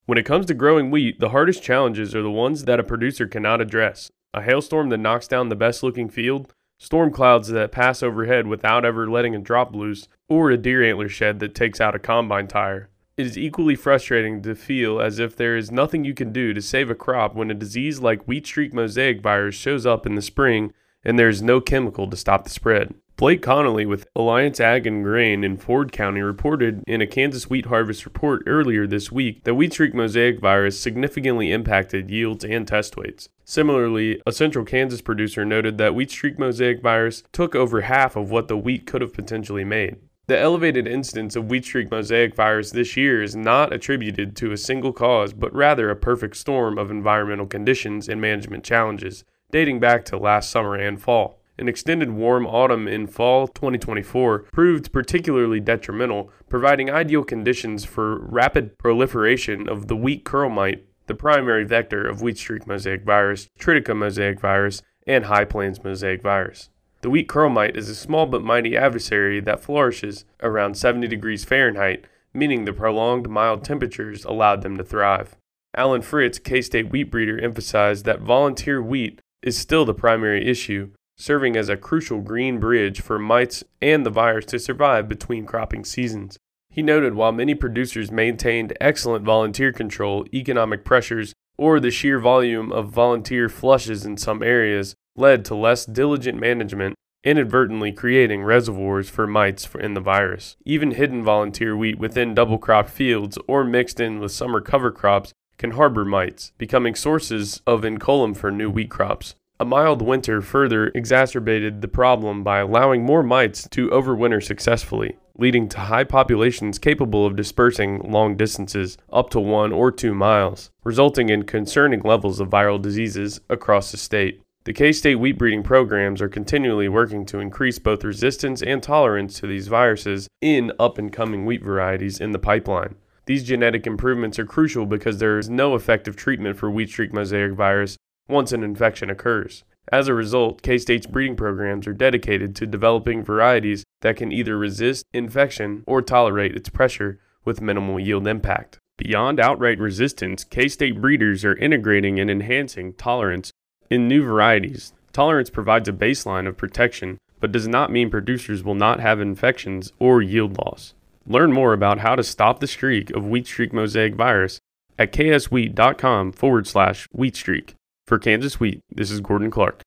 When it comes to growing wheat, the hardest challenges are the ones that a producer cannot address. A hailstorm that knocks down the best looking field, storm clouds that pass overhead without ever letting a drop loose, or a deer antler shed that takes out a combine tire. It is equally frustrating to feel as if there is nothing you can do to save a crop when a disease like wheat streak mosaic virus shows up in the spring and there is no chemical to stop the spread. Blake Connolly with Alliance Ag and Grain in Ford County reported in a Kansas wheat harvest report earlier this week that wheat streak mosaic virus significantly impacted yields and test weights. Similarly, a central Kansas producer noted that wheat streak mosaic virus took over half of what the wheat could have potentially made. The elevated incidence of wheat streak mosaic virus this year is not attributed to a single cause, but rather a perfect storm of environmental conditions and management challenges, dating back to last summer and fall. An extended warm autumn in fall 2024 proved particularly detrimental, providing ideal conditions for rapid proliferation of the wheat curl mite, the primary vector of wheat streak mosaic virus, triticum mosaic virus, and high plains mosaic virus. The wheat curl mite is a small but mighty adversary that flourishes around 70 degrees Fahrenheit, meaning the prolonged mild temperatures allowed them to thrive. Alan Fritz, K-State wheat breeder, emphasized that volunteer wheat is still the primary issue, serving as a crucial green bridge for mites and the virus to survive between cropping seasons. He noted while many producers maintained excellent volunteer control, economic pressures, or the sheer volume of volunteer flushes in some areas led to less diligent management, inadvertently creating reservoirs for mites in the virus. Even hidden volunteer wheat within double crop fields or mixed in with summer cover crops can harbor mites, becoming sources of encolum for new wheat crops. A mild winter further exacerbated the problem by allowing more mites to overwinter successfully, leading to high populations capable of dispersing long distances, up to 1 or 2 miles, resulting in concerning levels of viral diseases across the state. The K-State wheat breeding programs are continually working to increase both resistance and tolerance to these viruses in up-and-coming wheat varieties in the pipeline. These genetic improvements are crucial because there is no effective treatment for wheat streak mosaic virus once an infection occurs. As a result, K-State's breeding programs are dedicated to developing varieties that can either resist infection or tolerate its pressure with minimal yield impact. Beyond outright resistance, K-State breeders are integrating and enhancing tolerance in new varieties. Tolerance provides a baseline of protection, but does not mean producers will not have infections or yield loss. Learn more about how to stop the streak of wheat streak mosaic virus at kswheat.com/wheatstreak. For Kansas Wheat, this is Gordon Clark.